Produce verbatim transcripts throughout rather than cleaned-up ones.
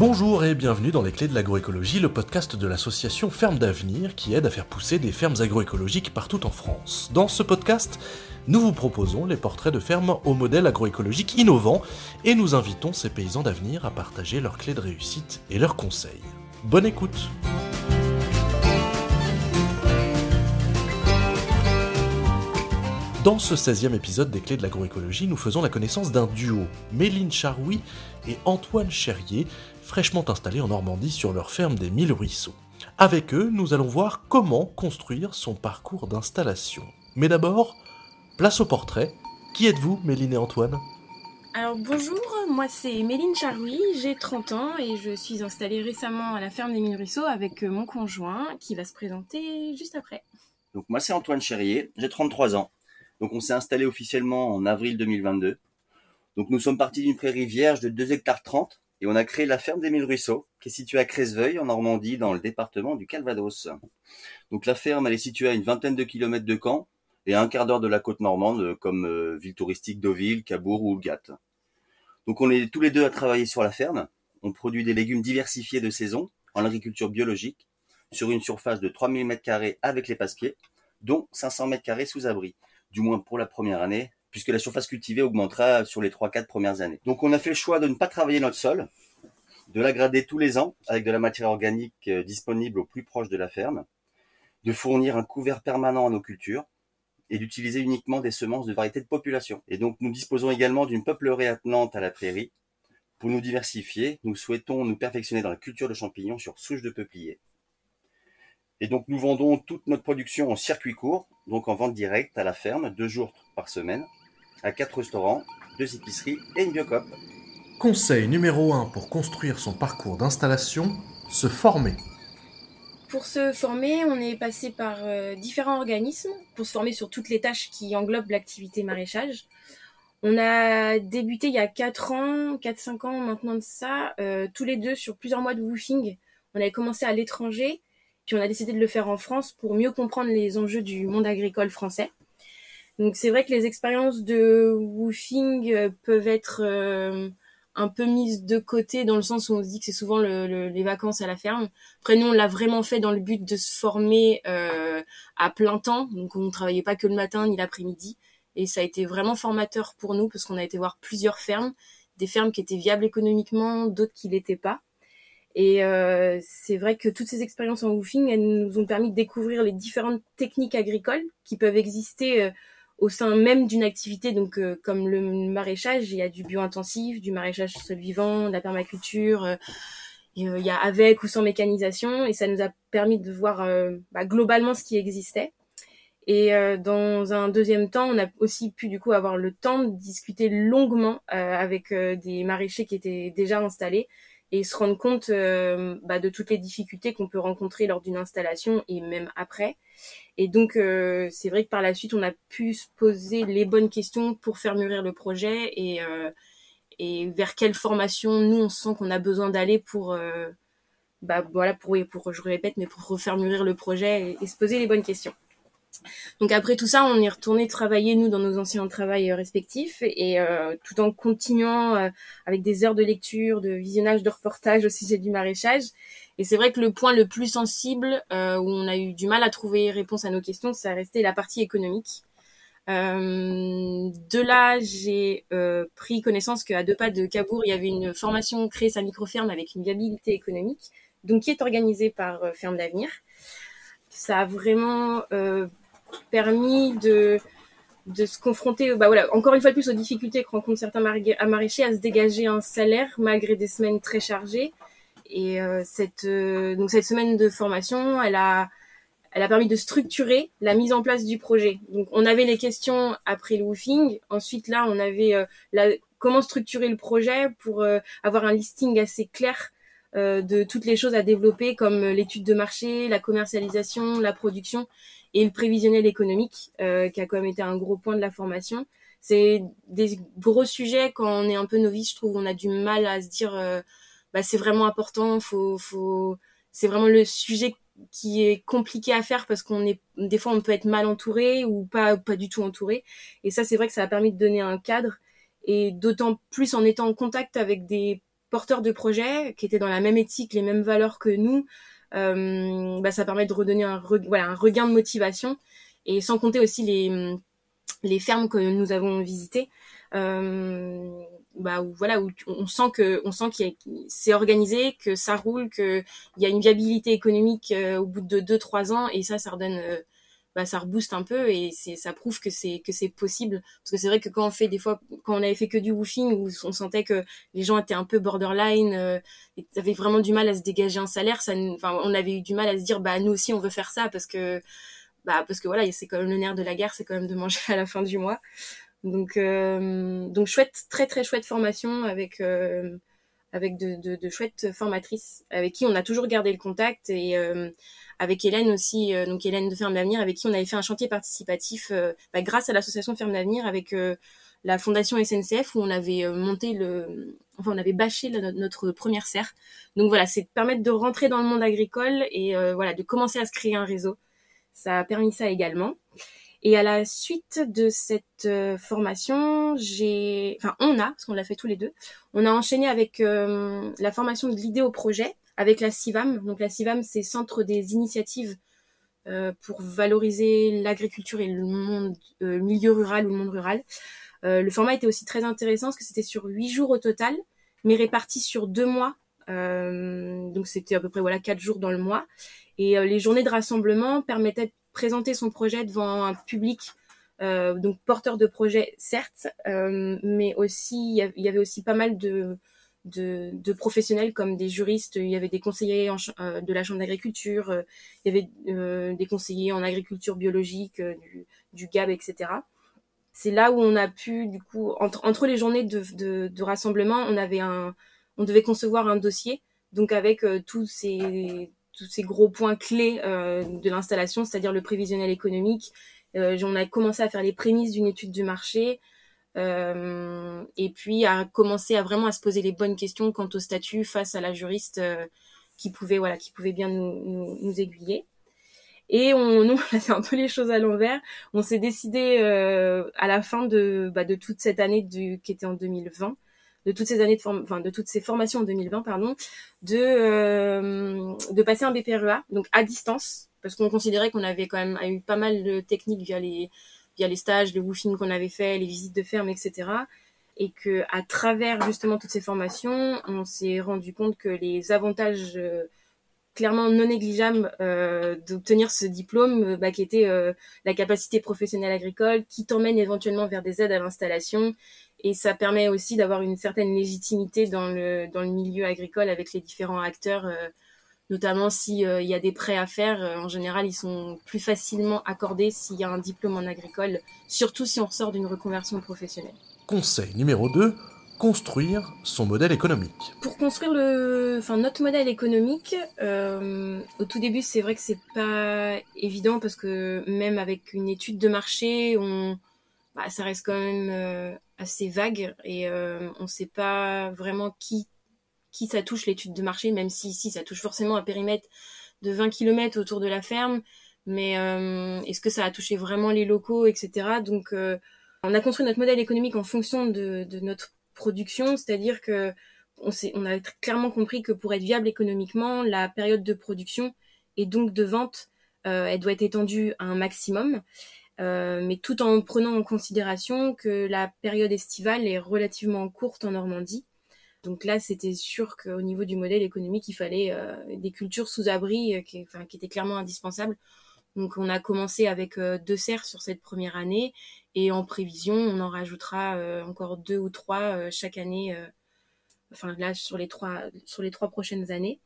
Bonjour et bienvenue dans les Clés de l'agroécologie, le podcast de l'association Fermes d'Avenir qui aide à faire pousser des fermes agroécologiques partout en France. Dans ce podcast, nous vous proposons les portraits de fermes au modèle agroécologique innovant et nous invitons ces paysans d'avenir à partager leurs clés de réussite et leurs conseils. Bonne écoute! Dans ce seizième épisode des Clés de l'agroécologie, nous faisons la connaissance d'un duo, Méline Charoui et Antoine Cherrier, fraîchement installés en Normandie sur leur ferme des Mille Ruisseaux. Avec eux, nous allons voir comment construire son parcours d'installation. Mais d'abord, place au portrait. Qui êtes-vous, Méline et Antoine ? Alors bonjour, moi c'est Méline Charoui, j'ai trente ans et je suis installée récemment à la ferme des Mille Ruisseaux avec mon conjoint qui va se présenter juste après. Donc moi c'est Antoine Cherrier, j'ai trente-trois ans. Donc on s'est installé officiellement en avril deux mille vingt-deux. Donc nous sommes partis d'une prairie vierge de deux hectares trente et on a créé la ferme des Mille Ruisseaux qui est située à Cresseveuil en Normandie dans le département du Calvados. Donc la ferme elle est située à une vingtaine de kilomètres de Caen et à un quart d'heure de la côte normande comme euh, ville touristique Deauville, Cabourg ou Houlgat. Donc on est tous les deux à travailler sur la ferme. On produit des légumes diversifiés de saison en agriculture biologique sur une surface de trois mille mètres carrés avec les passe-pieds, dont cinq cents mètres carrés sous abri. Du moins pour la première année, puisque la surface cultivée augmentera sur les trois quatre premières années. Donc on a fait le choix de ne pas travailler notre sol, de l'agrader tous les ans avec de la matière organique disponible au plus proche de la ferme, de fournir un couvert permanent à nos cultures et d'utiliser uniquement des semences de variétés de population. Et donc nous disposons également d'une peuplerie attenante à la prairie. Pour nous diversifier, nous souhaitons nous perfectionner dans la culture de champignons sur souche de peuplier. Et donc nous vendons toute notre production en circuit court, donc en vente directe à la ferme, deux jours par semaine, à quatre restaurants, deux épiceries et une biocoop. Conseil numéro un pour construire son parcours d'installation, se former. Pour se former, on est passé par euh, différents organismes pour se former sur toutes les tâches qui englobent l'activité maraîchage. On a débuté il y a quatre ans, quatre cinq ans maintenant de ça, euh, tous les deux sur plusieurs mois de woofing. On avait commencé à l'étranger. Puis on a décidé de le faire en France pour mieux comprendre les enjeux du monde agricole français. Donc c'est vrai que les expériences de woofing peuvent être euh, un peu mises de côté dans le sens où on se dit que c'est souvent le, le, les vacances à la ferme. Après nous on l'a vraiment fait dans le but de se former euh, à plein temps. Donc on ne travaillait pas que le matin ni l'après-midi. Et ça a été vraiment formateur pour nous parce qu'on a été voir plusieurs fermes. Des fermes qui étaient viables économiquement, d'autres qui l'étaient pas. Et euh, c'est vrai que toutes ces expériences en woofing, elles nous ont permis de découvrir les différentes techniques agricoles qui peuvent exister euh, au sein même d'une activité. Donc, euh, comme le maraîchage, il y a du bio-intensif, du maraîchage sol vivant, de la permaculture. Euh, il y a avec ou sans mécanisation, et ça nous a permis de voir euh, bah, globalement ce qui existait. Et euh, dans un deuxième temps, on a aussi pu du coup avoir le temps de discuter longuement euh, avec euh, des maraîchers qui étaient déjà installés. Et se rendre compte euh, bah, de toutes les difficultés qu'on peut rencontrer lors d'une installation et même après. Et donc, euh, c'est vrai que par la suite, on a pu se poser les bonnes questions pour faire mûrir le projet et, euh, et vers quelle formation, nous, on sent qu'on a besoin d'aller pour, euh, bah, voilà, pour, oui, pour, je répète, mais pour refaire mûrir le projet et, et se poser les bonnes questions. Donc après tout ça, on est retourné travailler, nous, dans nos anciens travails respectifs, et euh, tout en continuant euh, avec des heures de lecture, de visionnage, de reportages au sujet du maraîchage. Et c'est vrai que le point le plus sensible, euh, où on a eu du mal à trouver réponse à nos questions, ça a resté la partie économique. Euh, de là, j'ai euh, pris connaissance qu'à deux pas de Cabourg, il y avait une formation créer sa micro-ferme avec une viabilité économique, donc qui est organisée par euh, Fermes d'Avenir. Ça a vraiment... Euh, permis de de se confronter bah voilà encore une fois de plus aux difficultés que rencontrent certains maraîchers à se dégager un salaire malgré des semaines très chargées. Et euh, cette euh, donc cette semaine de formation, elle a elle a permis de structurer la mise en place du projet. Donc on avait les questions après le woofing, ensuite là on avait euh, la, comment structurer le projet pour euh, avoir un listing assez clair euh, de toutes les choses à développer comme l'étude de marché, la commercialisation, la production et le prévisionnel économique, euh, qui a quand même été un gros point de la formation. C'est des gros sujets, quand on est un peu novice, je trouve, on a du mal à se dire, euh, bah, c'est vraiment important, faut, faut, c'est vraiment le sujet qui est compliqué à faire parce qu'on est, des fois, on peut être mal entouré ou pas, pas du tout entouré. Et ça, c'est vrai que ça a permis de donner un cadre, et d'autant plus en étant en contact avec des porteurs de projets qui étaient dans la même éthique, les mêmes valeurs que nous, euh, bah, ça permet de redonner un, re, voilà, un regain de motivation. Et sans compter aussi les, les fermes que nous avons visitées, euh, bah, où, voilà, où on sent que, on sent qu'il y a, c'est organisé, que ça roule, qu'il y a une viabilité économique euh, au bout de deux trois ans, et ça, ça redonne... Euh, bah ça rebooste un peu et c'est ça prouve que c'est que c'est possible, parce que c'est vrai que quand on fait des fois quand on avait fait que du woofing où on sentait que les gens étaient un peu borderline, euh, et avaient vraiment du mal à se dégager un salaire, ça enfin on avait eu du mal à se dire bah nous aussi on veut faire ça, parce que bah parce que voilà, c'est quand même le nerf de la guerre, c'est quand même de manger à la fin du mois. Donc euh, donc chouette, très très chouette formation avec euh, avec de, de, de chouettes formatrices avec qui on a toujours gardé le contact, et euh, avec Hélène aussi, euh, donc Hélène de Ferme d'Avenir, avec qui on avait fait un chantier participatif euh, bah, grâce à l'association Ferme d'Avenir, avec euh, la fondation S N C F, où on avait euh, monté le, enfin on avait bâché la, notre première serre. Donc voilà, c'est de permettre de rentrer dans le monde agricole et euh, voilà, de commencer à se créer un réseau. Ça a permis ça également. Et à la suite de cette euh, formation, j'ai, enfin on a, parce qu'on l'a fait tous les deux, on a enchaîné avec euh, la formation de l'idée au projet avec la C I V A M. Donc la C I V A M, c'est Centre des initiatives euh, pour valoriser l'agriculture et le monde, euh, milieu rural ou le monde rural. Euh, le format était aussi très intéressant parce que c'était sur huit jours au total, mais répartis sur deux mois. Euh, donc c'était à peu près voilà quatre jours dans le mois. Et euh, les journées de rassemblement permettaient de présenter son projet devant un public, euh, donc porteur de projet certes, euh, mais aussi il y avait aussi pas mal de, de, de professionnels comme des juristes, il y avait des conseillers en, euh, de la chambre d'agriculture, euh, il y avait euh, des conseillers en agriculture biologique, euh, du, du G A B, et cetera. C'est là où on a pu, du coup, entre, entre les journées de, de, de rassemblement, on avait un, on devait concevoir un dossier, donc avec euh, tous ces tous ces gros points clés euh, de l'installation, c'est-à-dire le prévisionnel économique. Euh, on a commencé à faire les prémices d'une étude du marché, euh, et puis à commencer à vraiment à se poser les bonnes questions quant au statut face à la juriste euh, qui pouvait voilà qui pouvait bien nous, nous, nous aiguiller. Et on, nous, on a fait un peu les choses à l'envers. On s'est décidé euh, à la fin de, bah, de toute cette année du, qui était en deux mille vingt, de toutes ces années de form- enfin de toutes ces formations en deux mille vingt, pardon, de euh, de passer un B P R E A, donc à distance, parce qu'on considérait qu'on avait quand même eu pas mal de techniques via les via les stages, les woofings qu'on avait fait, les visites de ferme, et cetera. Et que à travers justement toutes ces formations, on s'est rendu compte que les avantages euh, clairement non négligeable euh, d'obtenir ce diplôme, bah, qui était euh, la capacité professionnelle agricole, qui t'emmène éventuellement vers des aides à l'installation, et ça permet aussi d'avoir une certaine légitimité dans le dans le milieu agricole avec les différents acteurs, euh, notamment si euh, il y a des prêts à faire, euh, en général ils sont plus facilement accordés s'il y a un diplôme en agricole, surtout si on ressort d'une reconversion professionnelle. Conseil numéro deux, construire son modèle économique. Pour construire le, enfin notre modèle économique, euh, au tout début c'est vrai que c'est pas évident, parce que même avec une étude de marché, on, bah, ça reste quand même euh, assez vague, et euh, on sait pas vraiment qui qui ça touche l'étude de marché, même si ici ça touche forcément un périmètre de vingt kilomètres autour de la ferme, mais euh, est-ce que ça a touché vraiment les locaux, et cetera. Donc euh, on a construit notre modèle économique en fonction de, de notre production, c'est-à-dire que on, s'est, on a clairement compris que pour être viable économiquement, la période de production et donc de vente, euh, elle doit être étendue à un maximum, euh, mais tout en prenant en considération que la période estivale est relativement courte en Normandie. Donc là, c'était sûr qu'au niveau du modèle économique, il fallait euh, des cultures sous abri euh, qui, enfin, qui étaient clairement indispensables. Donc on a commencé avec euh, deux serres sur cette première année, et en prévision, on en rajoutera euh, encore deux ou trois euh, chaque année, euh, enfin là sur les trois, sur les trois prochaines années.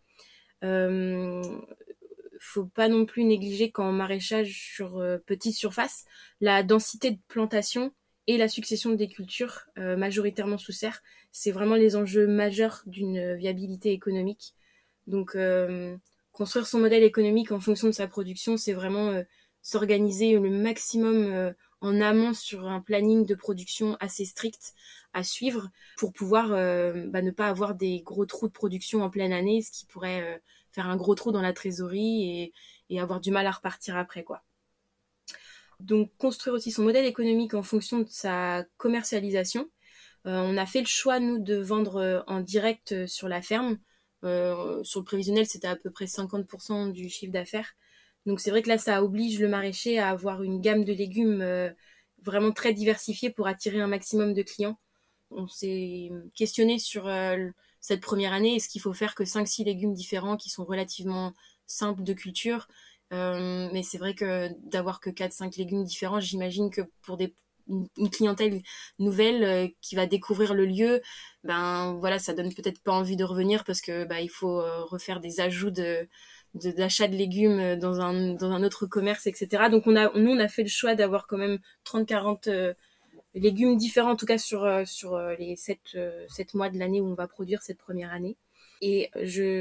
Euh, faut pas non plus négliger qu'en maraîchage sur euh, petite surface, la densité de plantation et la succession des cultures, euh, majoritairement sous serre, c'est vraiment les enjeux majeurs d'une viabilité économique. Donc, euh, construire son modèle économique en fonction de sa production, c'est vraiment euh, s'organiser le maximum euh, en amont sur un planning de production assez strict à suivre, pour pouvoir euh, bah, ne pas avoir des gros trous de production en pleine année, ce qui pourrait euh, faire un gros trou dans la trésorerie et, et avoir du mal à repartir après, quoi. Donc construire aussi son modèle économique en fonction de sa commercialisation. Euh, on a fait le choix, nous, de vendre euh, en direct euh, sur la ferme. Euh, sur le prévisionnel, c'était à peu près cinquante pour cent du chiffre d'affaires. Donc c'est vrai que là, ça oblige le maraîcher à avoir une gamme de légumes euh, vraiment très diversifiée pour attirer un maximum de clients. On s'est questionné sur euh, cette première année, est-ce qu'il faut faire que cinq six légumes différents qui sont relativement simples de culture. Euh, mais c'est vrai que d'avoir que quatre cinq légumes différents, j'imagine que pour des une clientèle nouvelle euh, qui va découvrir le lieu, ben voilà, ça donne peut-être pas envie de revenir parce que bah il faut euh, refaire des ajouts de, de d'achat de légumes dans un dans un autre commerce, et cetera. Donc on a nous on a fait le choix d'avoir quand même trente quarante euh, légumes différents, en tout cas sur euh, sur euh, les sept euh, sept mois de l'année où on va produire cette première année. Et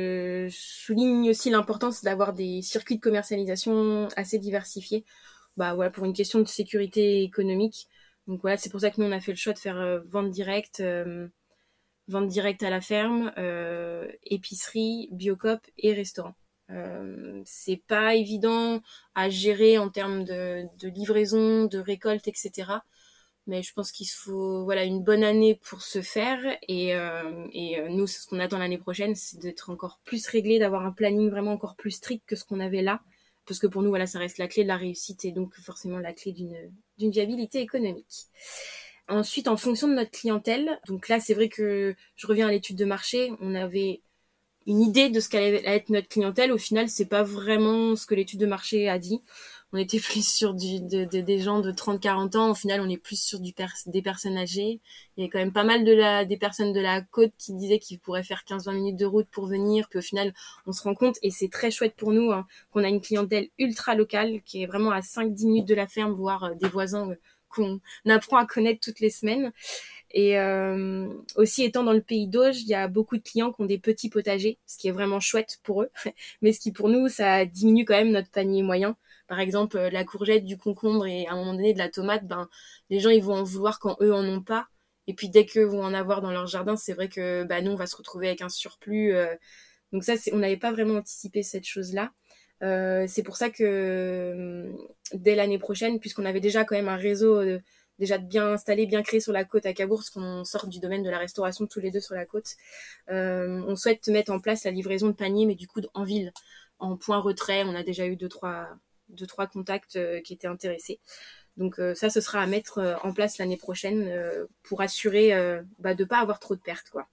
je souligne aussi l'importance d'avoir des circuits de commercialisation assez diversifiés. Bah voilà, pour une question de sécurité économique. Donc voilà, c'est pour ça que nous on a fait le choix de faire euh, vente directe, euh, vente directe à la ferme, euh, épicerie, biocoop et restaurant. Euh, c'est pas évident à gérer en termes de, de livraison, de récolte, et cetera. Mais je pense qu'il faut voilà une bonne année pour se faire et, euh, et euh, nous ce qu'on attend l'année prochaine c'est d'être encore plus réglé, d'avoir un planning vraiment encore plus strict que ce qu'on avait là, parce que pour nous voilà ça reste la clé de la réussite et donc forcément la clé d'une d'une viabilité économique. Ensuite, en fonction de notre clientèle, donc là c'est vrai que je reviens à l'étude de marché, on avait une idée de ce qu'allait être notre clientèle. Au final, c'est pas vraiment ce que l'étude de marché a dit. On était plus sur du, de, de, des gens de trente quarante ans. Au final, on est plus sur du pers- des personnes âgées. Il y a quand même pas mal de la, des personnes de la côte qui disaient qu'ils pourraient faire quinze vingt minutes de route pour venir. Puis au final, on se rend compte, et c'est très chouette pour nous, hein, qu'on a une clientèle ultra locale qui est vraiment à cinq dix minutes de la ferme, voire euh, des voisins euh, qu'on apprend à connaître toutes les semaines. Et euh, aussi étant dans le pays d'Auge, il y a beaucoup de clients qui ont des petits potagers, ce qui est vraiment chouette pour eux. Mais ce qui pour nous, ça diminue quand même notre panier moyen. Par exemple, la courgette, du concombre et à un moment donné de la tomate, ben les gens ils vont en vouloir quand eux en ont pas. Et puis dès qu'eux vont en avoir dans leur jardin, c'est vrai que bah, nous on va se retrouver avec un surplus. Euh, donc ça, c'est, on n'avait pas vraiment anticipé cette chose-là. Euh, c'est pour ça que euh, dès l'année prochaine, puisqu'on avait déjà quand même un réseau euh, déjà bien installé, bien créé sur la côte à Cabourg, parce qu'on sort du domaine de la restauration tous les deux sur la côte, euh, on souhaite mettre en place la livraison de paniers, mais du coup en ville, en point retrait. On a déjà eu deux trois, deux, trois contacts euh, qui étaient intéressés. Donc euh, ça, ce sera à mettre euh, en place l'année prochaine euh, pour assurer euh, bah, de ne pas avoir trop de pertes, quoi.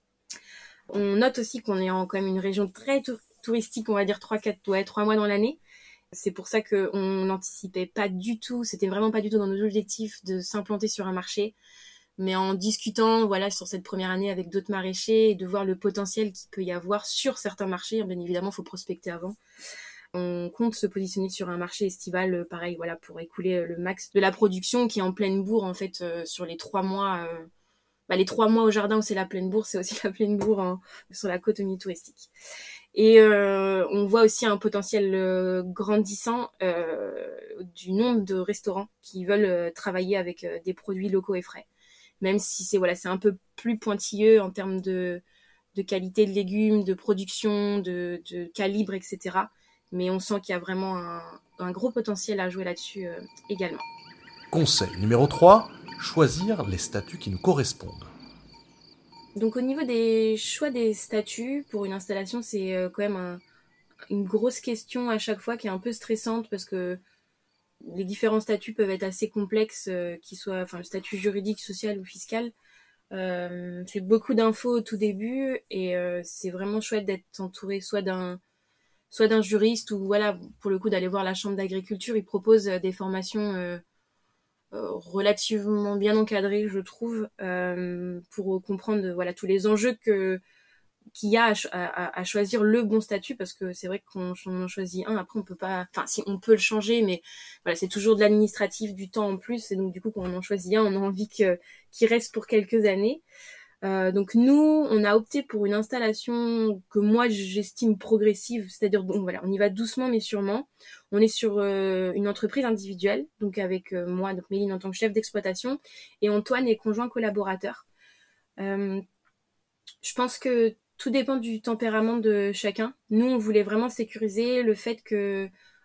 On note aussi qu'on est en quand même une région très tou- touristique, on va dire trois quatre ouais, trois mois dans l'année. C'est pour ça qu'on n'anticipait pas du tout, c'était vraiment pas du tout dans nos objectifs de s'implanter sur un marché. Mais en discutant voilà, sur cette première année avec d'autres maraîchers et de voir le potentiel qu'il peut y avoir sur certains marchés, bien évidemment, il faut prospecter avant. On compte se positionner sur un marché estival, pareil, voilà, pour écouler le max de la production qui est en pleine bourre, en fait, euh, sur les trois mois... Euh, bah, les trois mois au jardin où c'est la pleine bourre, c'est aussi la pleine bourre hein, sur la côte touristique. Et euh, on voit aussi un potentiel euh, grandissant euh, du nombre de restaurants qui veulent euh, travailler avec euh, des produits locaux et frais. Même si c'est voilà, c'est un peu plus pointilleux en termes de, de qualité de légumes, de production, de, de calibre, et cetera. Mais on sent qu'il y a vraiment un, un gros potentiel à jouer là-dessus euh, également. Conseil numéro trois, choisir les statuts qui nous correspondent. Donc au niveau des choix des statuts pour une installation, c'est euh, quand même un, une grosse question à chaque fois qui est un peu stressante parce que les différents statuts peuvent être assez complexes, euh, qu'ils soient, enfin le statut juridique, social ou fiscal. Euh, c'est beaucoup d'infos au tout début et euh, c'est vraiment chouette d'être entouré soit d'un soit d'un juriste ou voilà pour le coup d'aller voir la chambre d'agriculture. Ils proposent des formations euh, relativement bien encadrées, je trouve, euh, pour comprendre voilà tous les enjeux que qu'il y a à, à, à choisir le bon statut, parce que c'est vrai qu'on en choisit un, après on peut pas, enfin si on peut le changer, mais voilà c'est toujours de l'administratif, du temps en plus, et donc du coup quand on en choisit un, on a envie que qu'il reste pour quelques années. Euh, donc nous, on a opté pour une installation que moi j'estime progressive, c'est-à-dire bon voilà, on y va doucement mais sûrement. On est sur euh, une entreprise individuelle, donc avec euh, moi, donc Méline en tant que chef d'exploitation, et Antoine est conjoint collaborateur. Euh, je pense que tout dépend du tempérament de chacun. Nous, on voulait vraiment sécuriser le fait que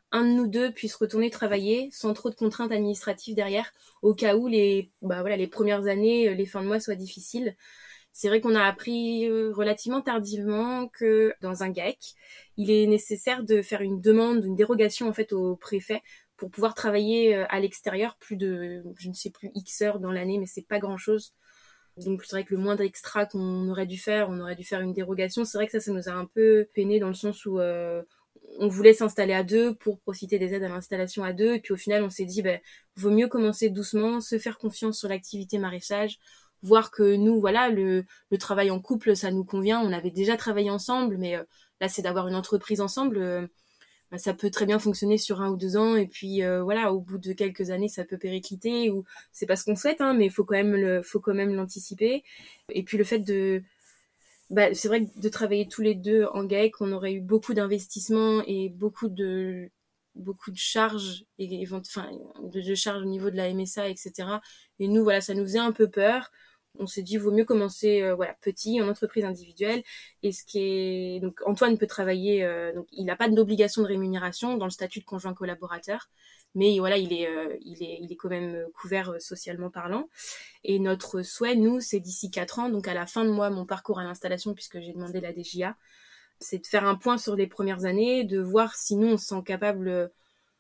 un de nous deux puisse retourner travailler sans trop de contraintes administratives derrière, au cas où les, bah voilà, les premières années, les fins de mois soient difficiles. C'est vrai qu'on a appris relativement tardivement que dans un GAEC, il est nécessaire de faire une demande, une dérogation en fait au préfet pour pouvoir travailler à l'extérieur plus de, je ne sais plus, X heures dans l'année, mais c'est pas grand-chose. Donc c'est vrai que le moindre extra qu'on aurait dû faire, on aurait dû faire une dérogation. C'est vrai que ça, ça nous a un peu peiné dans le sens où euh, on voulait s'installer à deux pour profiter des aides à l'installation à deux. Et puis au final, on s'est dit, ben, vaut mieux commencer doucement, se faire confiance sur l'activité maraîchage, voir que nous, voilà, le, le travail en couple, ça nous convient. On avait déjà travaillé ensemble, mais euh, là, c'est d'avoir une entreprise ensemble. Euh, bah, ça peut très bien fonctionner sur un ou deux ans. Et puis, euh, voilà, au bout de quelques années, ça peut péricliter. Ou c'est pas ce qu'on souhaite, hein, mais il faut quand même le, faut quand même l'anticiper. Et puis le fait de... Bah, c'est vrai que de travailler tous les deux en GAEC, on aurait eu beaucoup d'investissements et beaucoup de beaucoup de charges et enfin de, de charges au niveau de la M S A, et cetera. Et nous, voilà, ça nous faisait un peu peur. On s'est dit, vaut mieux commencer euh, voilà, petit, en entreprise individuelle. Et ce qui est... Donc, Antoine peut travailler... Euh, donc, il n'a pas d'obligation de rémunération dans le statut de conjoint collaborateur. Mais voilà, il est, euh, il est, il est quand même couvert euh, socialement parlant. Et notre souhait, nous, c'est d'ici quatre ans, donc à la fin de moi, mon parcours à l'installation, puisque j'ai demandé la D J A, c'est de faire un point sur les premières années, de voir si nous, on se sent capable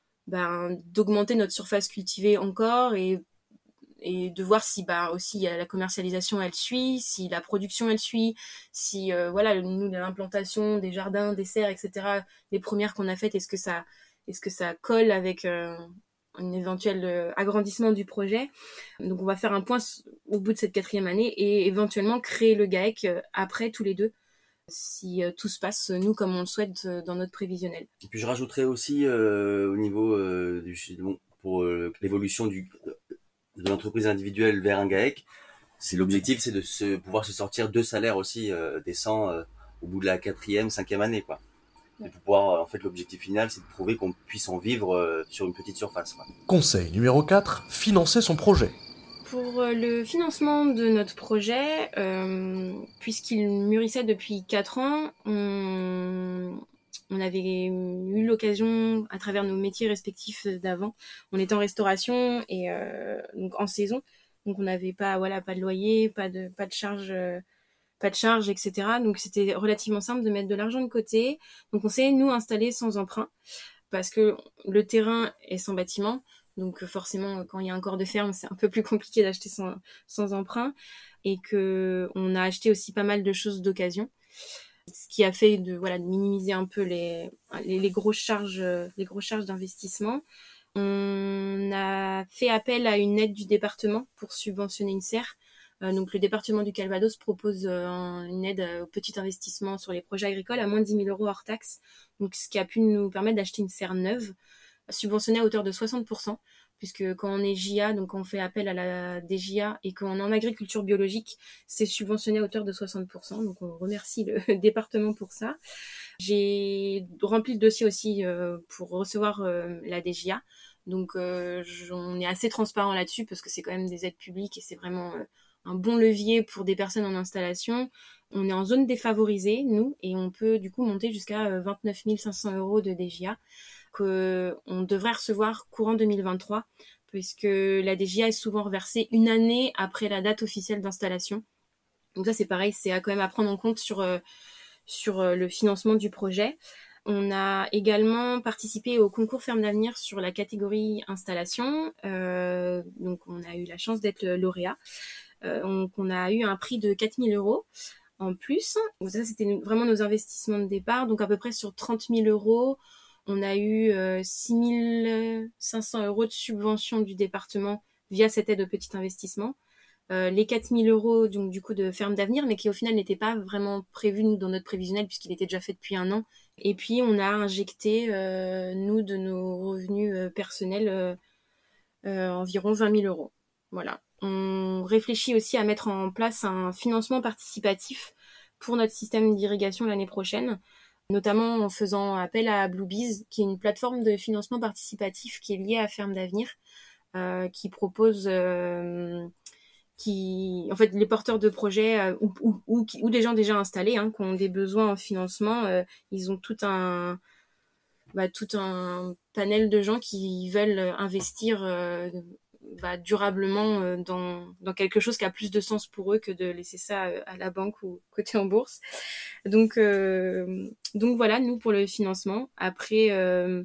ben, d'augmenter notre surface cultivée encore et et de voir si bah aussi la commercialisation elle suit, si la production elle suit, si euh, voilà nous l'implantation des jardins, des serres, et cetera. Les premières qu'on a faites, est-ce que ça est-ce que ça colle avec euh, un éventuel euh, agrandissement du projet. Donc on va faire un point au bout de cette quatrième année et éventuellement créer le GAEC euh, après tous les deux, si euh, tout se passe nous comme on le souhaite euh, dans notre prévisionnel. Et puis je rajouterais aussi euh, au niveau euh, du bon, pour euh, l'évolution du de l'entreprise individuelle vers un GAEC, c'est l'objectif, c'est de se pouvoir se sortir deux salaires aussi euh, décents euh, au bout de la quatrième, cinquième année, quoi. Et pour pouvoir, en fait, l'objectif final, c'est de prouver qu'on puisse en vivre euh, sur une petite surface, quoi. Conseil numéro quatre, financer son projet. Pour le financement de notre projet, euh, puisqu'il mûrissait depuis quatre ans, on, on avait eu l'occasion, à travers nos métiers respectifs d'avant, on était en restauration et euh, donc en saison, donc on n'avait pas, voilà, pas de loyer, pas de, pas de charge, euh, pas de charge, et cetera. Donc c'était relativement simple de mettre de l'argent de côté. Donc on s'est nous installés sans emprunt parce que le terrain est sans bâtiment. Donc forcément, quand il y a un corps de ferme, c'est un peu plus compliqué d'acheter sans, sans emprunt. Et qu'on a acheté aussi pas mal de choses d'occasion. Ce qui a fait de, voilà, de minimiser un peu les, les, les grosses charges, les grosses charges d'investissement. On a fait appel à une aide du département pour subventionner une serre. Euh, donc le département du Calvados propose euh, une aide au petit investissement sur les projets agricoles à moins de dix mille euros hors taxe. Donc ce qui a pu nous permettre d'acheter une serre neuve, subventionnée à hauteur de soixante pour cent, puisque quand on est J A, donc on fait appel à la D J A, et quand on est en agriculture biologique, c'est subventionné à hauteur de soixante pour cent. Donc on remercie le département pour ça. J'ai rempli le dossier aussi euh, pour recevoir euh, la D J A. Donc euh, on est assez transparent là-dessus parce que c'est quand même des aides publiques et c'est vraiment euh, un bon levier pour des personnes en installation. On est en zone défavorisée, nous, et on peut du coup monter jusqu'à vingt-neuf mille cinq cents euros de D J A qu'on devrait recevoir courant deux mille vingt-trois, puisque la D J A est souvent reversée une année après la date officielle d'installation. Donc ça, c'est pareil, c'est à quand même à prendre en compte sur, euh, sur euh, le financement du projet. On a également participé au concours Ferme d'Avenir sur la catégorie installation. Euh, donc on a eu la chance d'être lauréat. Euh, donc on a eu un prix de quatre mille euros en plus. Donc ça, c'était vraiment nos investissements de départ. Donc à peu près sur trente mille euros, on a eu euh, six mille cinq cents euros de subvention du département via cette aide au petit investissement. Euh, les quatre mille euros donc, du coup de Ferme d'Avenir, mais qui au final n'était pas vraiment prévu nous, dans notre prévisionnel puisqu'il était déjà fait depuis un an. Et puis on a injecté, euh, nous, de nos revenus euh, personnels, euh, euh, environ vingt mille euros. Voilà. On réfléchit aussi à mettre en place un financement participatif pour notre système d'irrigation l'année prochaine, notamment en faisant appel à Bluebees, qui est une plateforme de financement participatif qui est liée à Ferme d'Avenir, euh, qui propose... Euh, qui, en fait, les porteurs de projets euh, ou, ou, ou, ou des gens déjà installés hein, qui ont des besoins en financement, euh, ils ont tout un, bah, tout un panel de gens qui veulent investir euh, bah, durablement euh, dans, dans quelque chose qui a plus de sens pour eux que de laisser ça euh, à la banque ou coté en bourse. Donc, euh, donc voilà, nous pour le financement. Après, euh,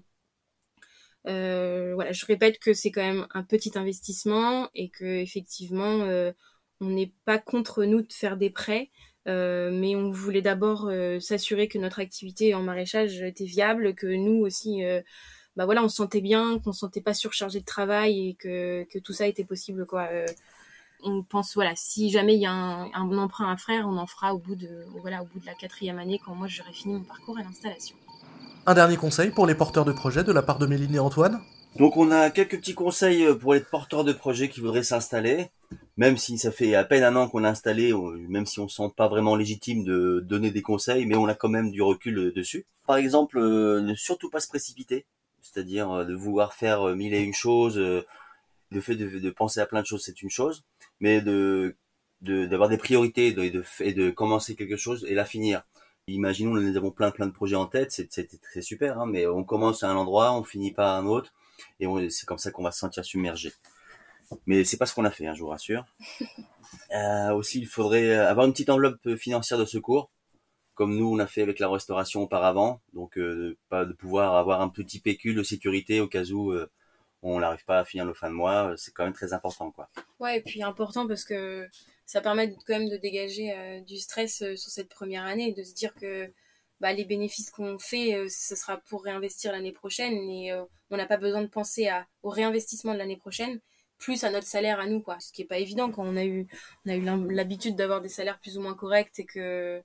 euh, voilà, je répète que c'est quand même un petit investissement et que effectivement, euh, on n'est pas contre nous de faire des prêts. Euh, mais on voulait d'abord euh, s'assurer que notre activité en maraîchage était viable, que nous aussi, euh, bah voilà, on se sentait bien, qu'on se sentait pas surchargé de travail et que, que tout ça était possible, quoi. Euh, on pense, voilà, si jamais il y a un, un emprunt à faire, on en fera au bout de, voilà, au bout de la quatrième année quand moi j'aurai fini mon parcours à l'installation. Un dernier conseil pour les porteurs de projets de la part de Méline et Antoine ? Donc on a quelques petits conseils pour les porteurs de projets qui voudraient s'installer, même si ça fait à peine un an qu'on a installé, même si on se sent pas vraiment légitime de donner des conseils, mais on a quand même du recul dessus. Par exemple, ne surtout pas se précipiter, c'est-à-dire de vouloir faire mille et une choses, le fait de, de penser à plein de choses c'est une chose, mais de, de d'avoir des priorités et de, et de commencer quelque chose et la finir. Imaginons nous avons plein plein de projets en tête, c'est, c'est, c'est super, hein, mais on commence à un endroit, on finit pas à un autre. Et on, c'est comme ça qu'on va se sentir submergé. Mais c'est pas ce qu'on a fait, hein, je vous rassure. Euh, aussi, il faudrait avoir une petite enveloppe financière de secours, comme nous on a fait avec la restauration auparavant. Donc, euh, pas de pouvoir avoir un petit pécule de sécurité au cas où euh, on n'arrive pas à finir le fin de mois. C'est quand même très important, quoi. Ouais, et puis important parce que ça permet quand même de dégager euh, du stress euh, sur cette première année, de se dire que bah, les bénéfices qu'on fait, euh, ce sera pour réinvestir l'année prochaine et euh, on n'a pas besoin de penser à, au réinvestissement de l'année prochaine, plus à notre salaire à nous, quoi. Ce qui est pas évident quand on a eu, on a eu l'habitude d'avoir des salaires plus ou moins corrects et que,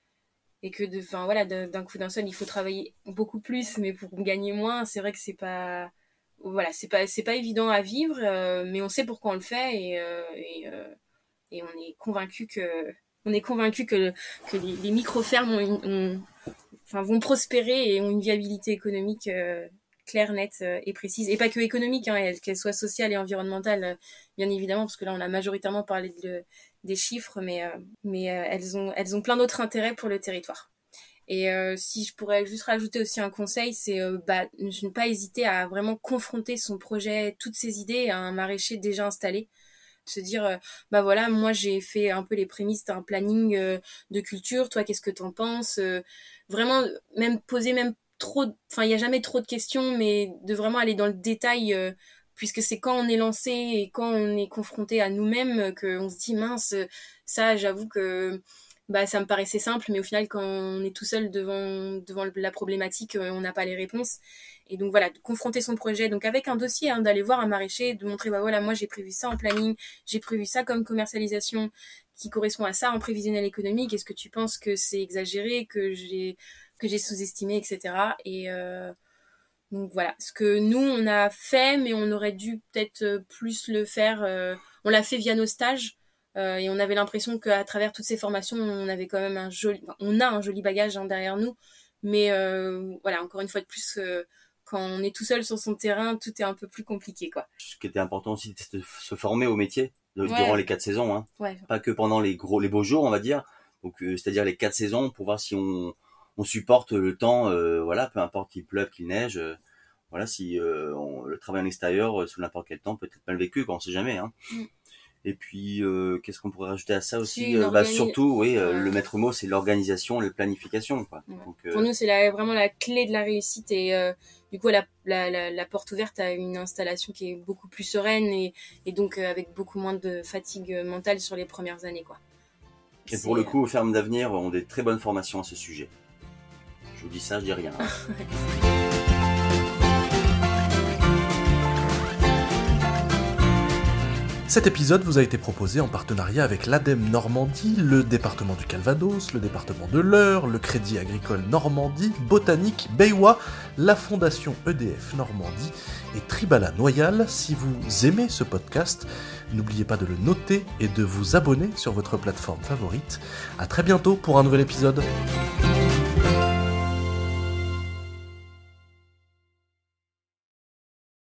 et que de, enfin voilà, d'un coup d'un seul, il faut travailler beaucoup plus, mais pour gagner moins, c'est vrai que c'est pas, voilà, c'est pas, c'est pas évident à vivre, euh, mais on sait pourquoi on le fait et, euh, et, euh, et on est convaincu que, on est convaincu que, que les, les micro-fermes ont, ont, enfin, vont prospérer et ont une viabilité économique euh, claire, nette euh, et précise. Et pas que économique, hein, qu'elle soit sociale et environnementale, euh, bien évidemment, parce que là, on a majoritairement parlé de, des chiffres, mais, euh, mais euh, elles, ont, elles ont plein d'autres intérêts pour le territoire. Et euh, si je pourrais juste rajouter aussi un conseil, c'est euh, bah, ne pas hésiter à vraiment confronter son projet, toutes ses idées à un maraîcher déjà installé. Se dire euh, bah voilà, moi j'ai fait un peu les prémices d'un planning euh, de culture, toi qu'est-ce que t'en penses, euh, vraiment même poser même trop, enfin il y a jamais trop de questions, mais de vraiment aller dans le détail euh, puisque c'est quand on est lancé et quand on est confronté à nous-mêmes qu'on se dit mince, ça j'avoue que bah ça me paraissait simple, mais au final quand on est tout seul devant devant la problématique, on n'a pas les réponses. Et donc voilà, de confronter son projet, donc avec un dossier, hein, d'aller voir un maraîcher, de montrer bah voilà, moi j'ai prévu ça en planning, j'ai prévu ça comme commercialisation qui correspond à ça en prévisionnel économique. Est-ce que tu penses que c'est exagéré, que j'ai que j'ai sous-estimé, et cetera. Et euh, donc voilà, ce que nous on a fait, mais on aurait dû peut-être plus le faire. Euh, on l'a fait via nos stages. Euh, et on avait l'impression qu'à travers toutes ces formations, on avait quand même un joli, on a un joli bagage hein, derrière nous. Mais euh, voilà, encore une fois de plus, euh, quand on est tout seul sur son terrain, tout est un peu plus compliqué, quoi. Ce qui était important aussi, c'était de se former au métier de, Ouais. durant les quatre saisons, hein. Ouais. Pas que pendant les gros, les beaux jours, on va dire. Donc, euh, c'est-à-dire les quatre saisons pour voir si on, on supporte le temps, euh, voilà, peu importe qu'il pleuve, qu'il neige. Euh, voilà, si euh, on, le travail en extérieur, euh, sous n'importe quel temps, peut être mal vécu, quoi, on sait jamais, hein. Mm. Et puis, euh, qu'est-ce qu'on pourrait rajouter à ça aussi euh, bah, surtout, oui, euh, ouais. Le maître mot, c'est l'organisation, la planification, quoi. Ouais. Donc, euh... Pour nous, c'est la, vraiment la clé de la réussite et euh, du coup, la, la, la, la porte ouverte à une installation qui est beaucoup plus sereine et, et donc euh, avec beaucoup moins de fatigue mentale sur les premières années, quoi. Et c'est... pour le coup, aux fermes d'avenir ont des très bonnes formations à ce sujet. Je vous dis ça, je dis rien. Hein. Cet épisode vous a été proposé en partenariat avec l'ADEME Normandie, le département du Calvados, le département de l'Eure, le Crédit Agricole Normandie, Botanique, Baywa, la Fondation E D F Normandie et Tribala Noyal. Si vous aimez ce podcast, n'oubliez pas de le noter et de vous abonner sur votre plateforme favorite. À très bientôt pour un nouvel épisode.